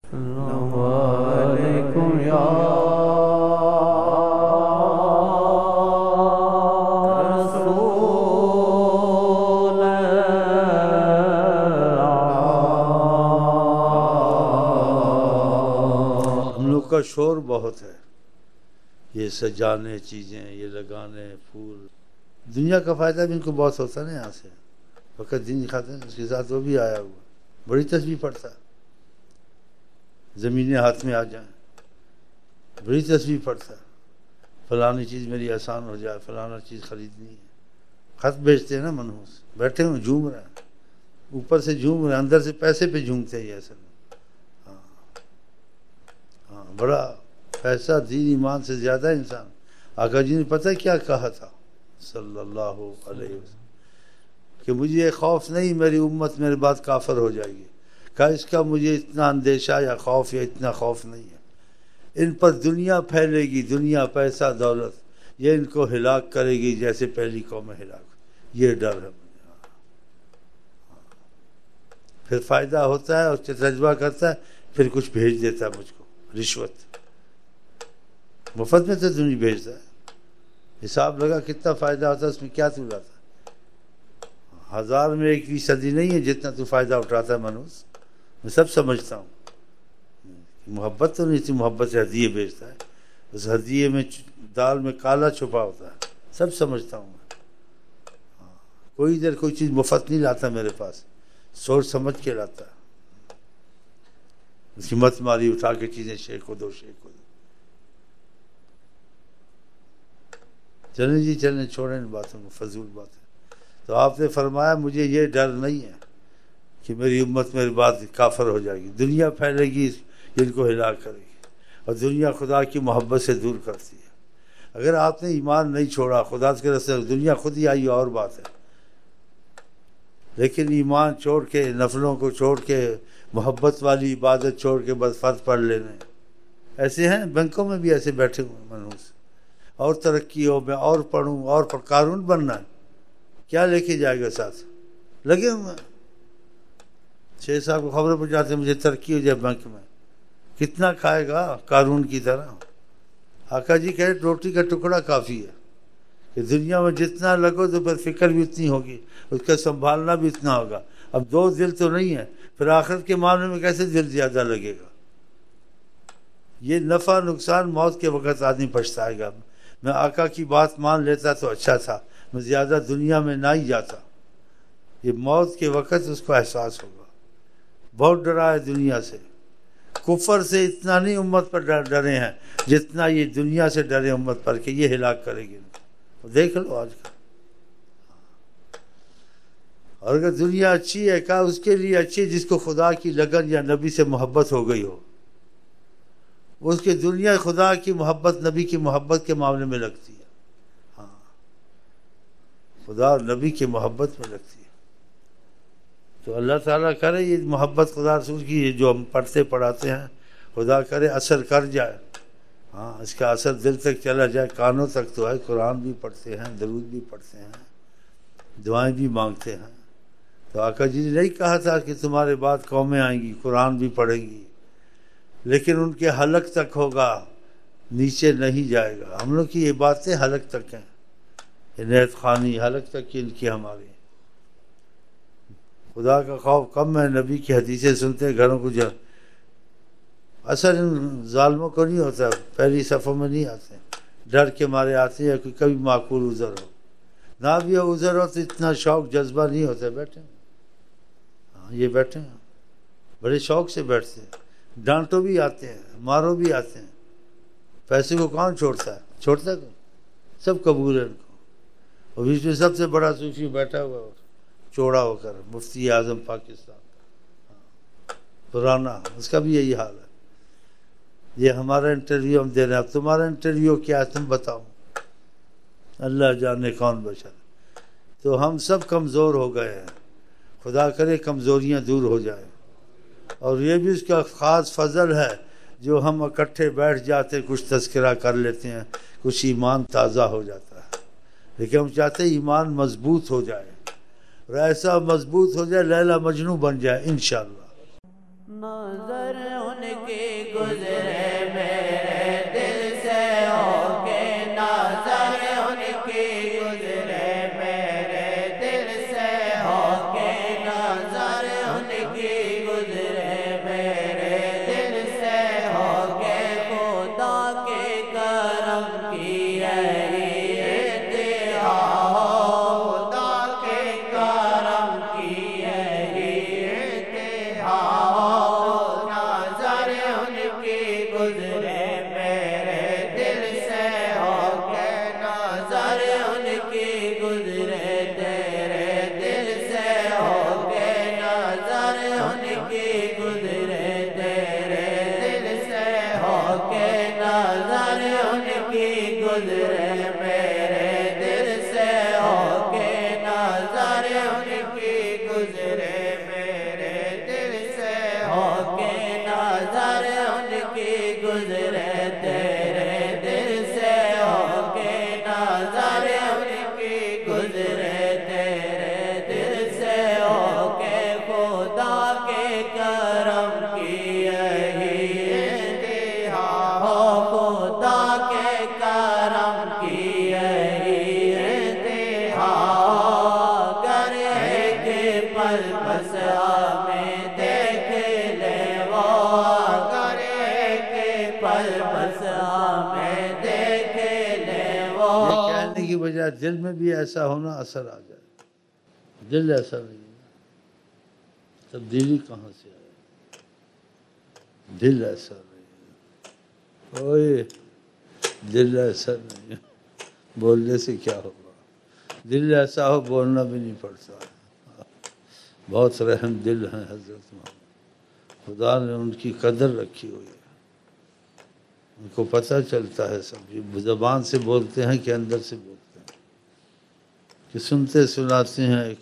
السلام علیکم یا رسول اللہ۔ ہم لوگ کا شور بہت ہے، یہ سجانے چیزیں، یہ لگانے پھول، دنیا کا فائدہ بھی ان کو بہت ہوتا ہے نا یہاں سے، وقت دن دکھاتے ہیں، اس کے ساتھ وہ بھی آیا ہوا بڑی تسبیح پڑھتا ہے، زمینیں ہاتھ میں آ جائیں بڑی تسبیح پڑھتا ہے، فلانی چیز میری آسان ہو جائے، فلانا چیز خریدنی ہے، خط بھیجتے ہیں نا منحوس، بیٹھے ہوئے جھوم رہے ہیں، اوپر سے جھوم رہے ہیں، اندر سے پیسے پہ جھومتے ہیں یہ اصل میں۔ ہاں بڑا پیسہ دین ایمان سے زیادہ انسان۔ آقا جی نے پتہ کیا کہا تھا صلی اللہ علیہ وسلم کہ مجھے یہ خوف نہیں میری امت میرے بعد کافر ہو جائے گی، کہا اس کا مجھے اتنا اندیشہ یا خوف یا اتنا خوف نہیں ہے، ان پر دنیا پھیلے گی، دنیا پیسہ دولت، یہ ان کو ہلاک کرے گی جیسے پہلی قوم ہلاک، یہ ڈر ہے مجھے۔ پھر فائدہ ہوتا ہے اور تجربہ کرتا ہے، پھر کچھ بھیج دیتا ہے مجھ کو، رشوت مفت میں تو نہیں بھیجتا ہے، حساب لگا کتنا فائدہ ہوتا ہے، اس میں کیا تو لاتا ہے، 1000 میں 1/20 نہیں ہے جتنا تو فائدہ اٹھاتا ہے منوس۔ میں سب سمجھتا ہوں، محبت تو نہیں تھی، محبت سے ہدیے بھیجتا ہے، اس ہدیے میں دال میں کالا چھپا ہوتا ہے، سب سمجھتا ہوں میں۔ کوئی ادھر کوئی چیز مفت نہیں لاتا میرے پاس، سوچ سمجھ کے لاتا ہے، اس کی مت ماری اٹھا کے چیزیں شیخ کو دو، شیخ کو دو۔ چلیں جی چلیں، چھوڑیں ان باتوں کو، فضول باتیں۔ تو آپ نے فرمایا مجھے یہ ڈر نہیں ہے کہ میری امت میرے بعد کافر ہو جائے گی، دنیا پھیلے گی جن کو ہلاک کرے گی، اور دنیا خدا کی محبت سے دور کرتی ہے۔ اگر آپ نے ایمان نہیں چھوڑا خدا کے راستے، دنیا خود ہی آئی اور بات ہے، لیکن ایمان چھوڑ کے، نفلوں کو چھوڑ کے، محبت والی عبادت چھوڑ کے بس فرض پڑھ لینے، ایسے ہیں بینکوں میں بھی ایسے بیٹھے ہوئے منحوس، اور ترقی ہو، میں اور پڑھوں اور قارون بننا ہے، کیا لے کے جائے گا ساتھ، لگے ہوئے ہیں۔ 6 صاحب کو خبریں پہنچاتے ہیں مجھے ترقی ہو جائے بینک میں، کتنا کھائے گا قارون کی طرح؟ آقا جی کہے روٹی کا ٹکڑا کافی ہے، کہ دنیا میں جتنا لگو تو پھر فکر بھی اتنی ہوگی، اس کا سنبھالنا بھی اتنا ہوگا، اب 2 دل تو نہیں ہے، پھر آخرت کے معاملے میں کیسے دل زیادہ لگے گا؟ یہ نفع نقصان موت کے وقت آدمی پچھتائے گا، میں آقا کی بات مان لیتا تو اچھا تھا، میں زیادہ دنیا میں نہ ہی جاتا، یہ موت کے وقت اس کو احساس ہوگا۔ بہت ڈرا ہے دنیا سے، کفر سے اتنا نہیں امت پر ڈرے ہیں جتنا یہ دنیا سے ڈرے امت پر کہ یہ ہلاک کرے گی ان کو۔ دیکھ لو آج کا، اور اگر دنیا اچھی ہے کہا اس کے لیے اچھی جس کو خدا کی لگن یا نبی سے محبت ہو گئی ہو، اس کی دنیا خدا کی محبت نبی کی محبت کے معاملے میں لگتی ہے، ہاں خدا اور نبی کی محبت میں لگتی ہے۔ تو اللہ تعالیٰ کرے یہ محبت خدا رسول کی جو ہم پڑھتے پڑھاتے ہیں، خدا کرے اثر کر جائے، ہاں اس کا اثر دل تک چلا جائے، کانوں تک تو ہے، قرآن بھی پڑھتے ہیں، درود بھی پڑھتے ہیں، دعائیں بھی مانگتے ہیں۔ تو آقا جی نے نہیں کہا تھا کہ تمہارے بعد قومیں آئیں گی قرآن بھی پڑھیں گی، لیکن ان کے حلق تک ہوگا، نیچے نہیں جائے گا۔ ہم لوگ کی یہ باتیں حلق تک ہیں، عنایت خوانی حلق تک کی ان کی ہماری۔ خدا کا خوف کم ہے، نبی کی حدیثیں سنتے ہیں گھروں کو جا، اثر ان ظالموں کو نہیں ہوتا، پہلی صفوں میں نہیں آتے، ڈر کے مارے آتے ہیں کہ کبھی معقول عذر ہو، نہ بھی ہو عذر ہو تو اتنا شوق جذبہ نہیں ہوتا، بیٹھے ہیں ہاں یہ بیٹھے ہیں بڑے شوق سے بیٹھتے ہیں، ڈانٹو بھی آتے ہیں مارو بھی آتے ہیں، پیسے کو کون چھوڑتا ہے، چھوڑتا ہے کون؟ سب قبول ہے ان کو، اور بیچ میں سب سے بڑا صوفی بیٹھا ہوا ہے چوڑا ہو کر، مفتی اعظم پاکستان پرانا، اس کا بھی یہی حال ہے۔ یہ ہمارا انٹرویو ہم دے رہے ہیں، اب تمہارا انٹرویو کیا ہے تم بتاؤ، اللہ جانے کون بشر۔ تو ہم سب کمزور ہو گئے ہیں، خدا کرے کمزوریاں دور ہو جائیں، اور یہ بھی اس کا خاص فضل ہے جو ہم اکٹھے بیٹھ جاتے کچھ تذکرہ کر لیتے ہیں، کچھ ایمان تازہ ہو جاتا ہے، لیکن ہم چاہتے ہیں ایمان مضبوط ہو جائے، اور ایسا مضبوط ہو جائے لیلا مجنوں بن جائے انشاءاللہ۔ نظر ان کی گزرے میرے دل سے ہو کے نظر ان کی گزرے میرے دل سے ہو کے نظر ان کی گزرے میرے دل سے ہو کے خدا کے کرم کی یہی انتہا ہو خدا کے کرم کی یہی انتہا ہو نظر ان کی گزرے میرے دل سے ہو کے نظر ان کی گزرے تیرے دل سے ہو کے نظر ان کی گزرے تیرے دل سے ہو کے نظر ان کی گزرے میرے دل سے ہو کے نظر ان کی گزرے میرے دل سے ہو کے نظر ان کی گزرے تیرے دل سے ہو کے نظر ان کی گزرے تیرے دل سے ہو کے خدا کے کرم کی یہی انتہا ہو خدا کے کرم کی یہی انتہا ہو گر ایک پل بس ہمیں دیکھ لے وہ گر ایک پل بس ہمیں دیکھ لے وہ یہ کہنے کی بجائے دل میں بھی ایسا ہونا اثر آ جائے. دل ایسا نہیں ہے، تبدیلی کہاں سے آئے؟ دل ایسا نہیں ہے. اوئے دل ایسا نہیں ہے، بولنے سے کیا ہوگا؟ دل ایسا ہو بولنا بھی نہیں پڑتا. بہت رحم دل ہیں حضرت محمد، خدا نے ان کی قدر رکھی ہوئی ہے. ان کو پتہ چلتا ہے سب، یہ زبان سے بولتے ہیں کہ اندر سے بولتے ہیں، کہ سنتے سناتے ہیں ایک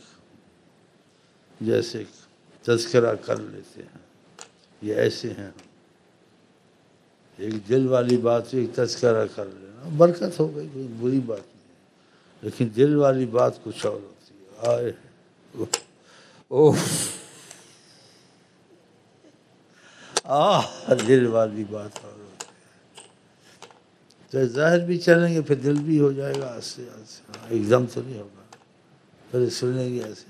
جیسے تذکرہ کر لیتے ہیں. یہ ایسے ہیں، ایک دل والی بات ایک تذکرہ کر لینا برکت ہو گئی، کوئی بری بات نہیں ہے. لیکن دل والی بات کچھ اور ہوتی ہے. آئے دل والی بات اور ہوتی ہے. تو ظاہر بھی چلیں گے پھر دل بھی ہو جائے گا ایسے ایسے، ایک دم تو نہیں ہوگا. پھر سنیں گے ایسے.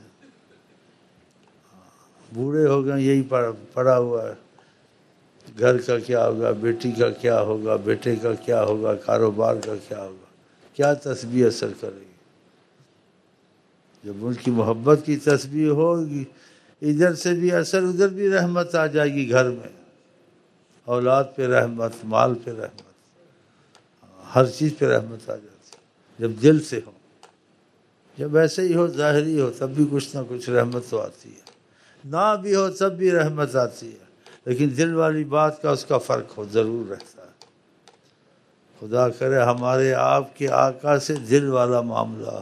بوڑھے ہو گئے یہی پڑا ہوا ہے، گھر کا کیا ہوگا، بیٹی کا کیا ہوگا، بیٹے کا کیا ہوگا، کاروبار کا کیا ہوگا. کیا تسبیح اثر کرے گی؟ جب ان کی محبت کی تسبیح ہوگی، ادھر سے بھی اثر، ادھر بھی رحمت آ جائے گی. گھر میں اولاد پہ رحمت، مال پہ رحمت، ہر چیز پہ رحمت آ جاتی ہے جب دل سے ہو. جب ایسے ہی ہو ظاہری ہو تب بھی کچھ نہ کچھ رحمت تو آتی ہے، نہ بھی ہو تب بھی رحمت آتی ہے. لیکن دل والی بات کا اس کا فرق ہو ضرور رہتا ہے. خدا کرے ہمارے آپ کے آقا سے دل والا معاملہ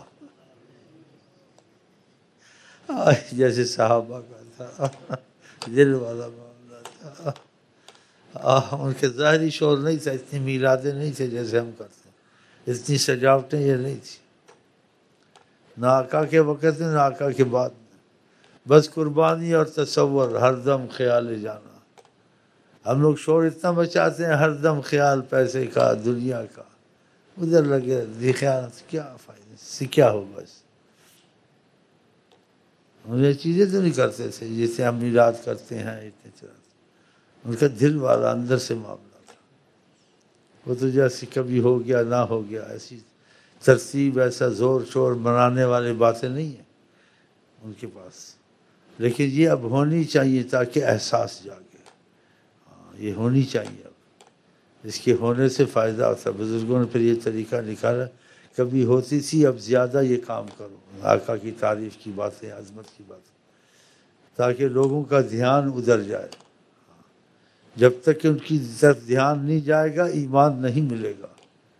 جیسے صحابہ کا تھا، دل والا معاملہ تھا. ان کے ظاہری شور نہیں تھا، اتنی میلادیں نہیں تھے جیسے ہم کرتے ہیں، اتنی سجاوٹیں یہ نہیں تھی، نہ آقا کے وقت میں نہ آقا کے بعد میں. بس قربانی اور تصور، ہر دم خیال جانا. ہم لوگ شور اتنا مچاتے ہیں، ہر دم خیال پیسے کا، دنیا کا، ادھر لگے خیالات. کیا فائدہ سے، کیا ہوگا اس؟ یہ چیزیں تو نہیں کرتے تھے جیسے ہم میلاد کرتے ہیں اتنے چراتے. ان کا دل والا اندر سے معاملہ تھا. وہ تو جیسے کبھی ہو گیا نہ ہو گیا، ایسی ترتیب، ایسا زور شور منانے والی باتیں نہیں ہیں ان کے پاس. لیکن یہ اب ہونی چاہیے تاکہ احساس جاگے. یہ ہونی چاہیے اب، اس کے ہونے سے فائدہ ہوتا ہے. بزرگوں نے پھر یہ طریقہ نکالا، کبھی ہوتی تھی اب زیادہ یہ کام کرو، آقا کی تعریف کی باتیں، عظمت کی باتیں، تاکہ لوگوں کا دھیان ادھر جائے. جب تک کہ ان کی طرف دھیان نہیں جائے گا ایمان نہیں ملے گا.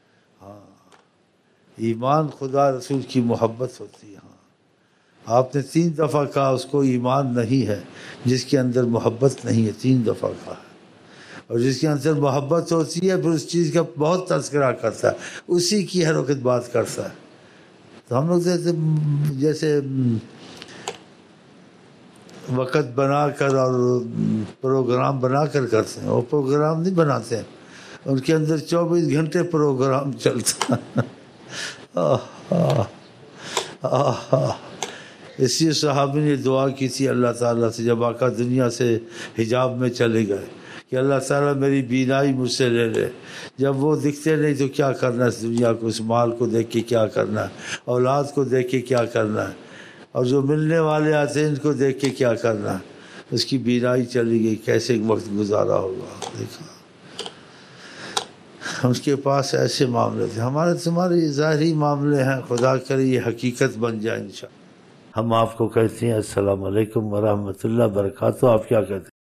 ایمان خدا رسول کی محبت ہوتی ہے. آپ نے 3 دفعہ کہا اس کو ایمان نہیں ہے جس کے اندر محبت نہیں ہے. 3 دفعہ کہا ہے. اور جس کے اندر محبت ہوتی ہے پھر اس چیز کا بہت تذکرہ کرتا ہے، اسی کی ہر وقت بات کرتا ہے. تو ہم لوگ جیسے وقت بنا کر اور پروگرام بنا کر کرتے ہیں. وہ پروگرام نہیں بناتے ہیں, ان کے اندر 24 گھنٹے پروگرام چلتا اس لیے صحابی نے دعا کی تھی اللہ تعالیٰ سے جب آقا دنیا سے حجاب میں چلے گئے کہ اللہ تعالیٰ میری بینائی مجھ سے لے لے. جب وہ دکھتے نہیں تو کیا کرنا ہے اس دنیا کو, اس مال کو دیکھ کے کیا کرنا ہے, اولاد کو دیکھ کے کیا کرنا ہے, اور جو ملنے والے آتے ہیں ان کو دیکھ کے کیا کرنا ہے. اس کی بینائی چلی گئی, کیسے وقت گزارا ہوگا. دیکھا اس کے پاس ایسے معاملے تھے. ہمارے تمہارے ظاہری معاملے ہیں, خدا کرے یہ حقیقت بن جائے انشاءاللہ. ہم آپ کو کہتے ہیں السلام علیکم ورحمۃ اللہ وبرکاتہ. آپ کیا کہتے ہیں؟